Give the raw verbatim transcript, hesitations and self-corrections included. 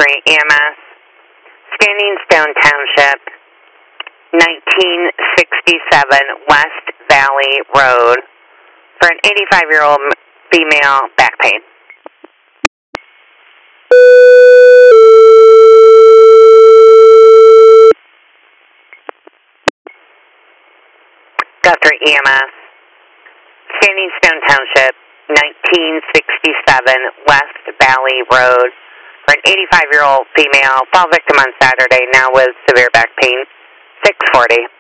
Guthrie E M S, Standing Stone Township, nineteen sixty-seven West Valley Road, for an eighty-five-year-old female back pain. Guthrie E M S, Standing Stone Township, nineteen sixty-seven West Valley Road, for an eighty-five-year-old female, fall victim on Saturday, now with severe back pain, six forty.